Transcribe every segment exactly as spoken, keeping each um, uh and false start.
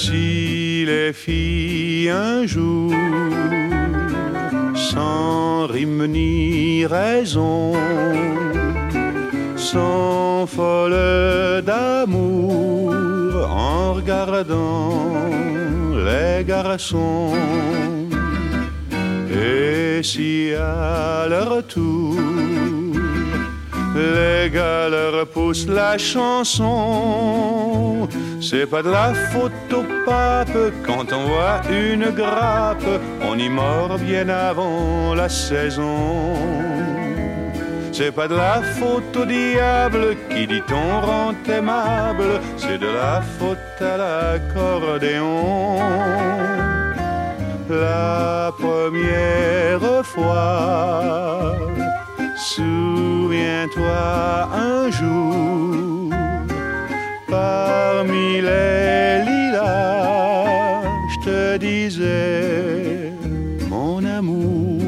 Si les filles un jour, sans rime ni raison, sont folles d'amour en regardant les garçons, et si à leur tour les gars leur poussent la chanson, c'est pas de la faute au pape quand on voit une grappe, on y mord bien avant la saison. C'est pas de la faute au diable qui dit on rend aimable, c'est de la faute à l'accordéon. La première fois, souviens-toi un jour, parmi les lilas, je te disais, mon amour,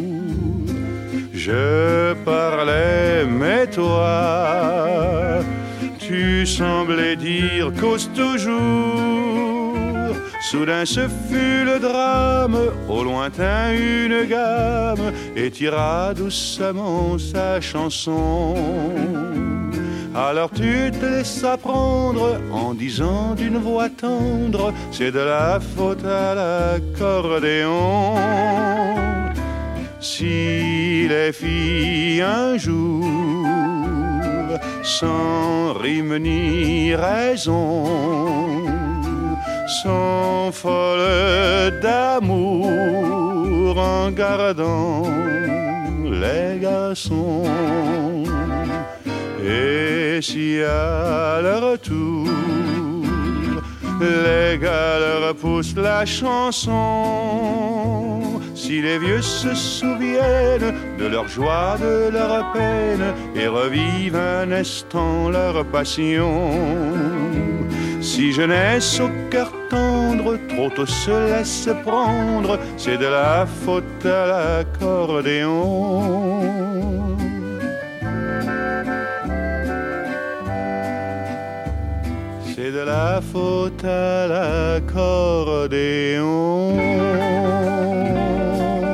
je parlais, mais toi, tu semblais dire cause toujours. Soudain ce fut le drame, au lointain une gamme, et tira doucement sa chanson. Alors tu te laissas prendre en disant d'une voix tendre, c'est de la faute à l'accordéon. Si les filles un jour, sans rime ni raison, sont folles d'amour en gardant les garçons, et si à leur tour les gars leur poussent la chanson, si les vieux se souviennent de leur joie, de leur peine, et revivent un instant leur passion, si jeunesse au cœur tendre trop tôt se laisse prendre, c'est de la faute à l'accordéon. C'est de la faute à l'accordéon.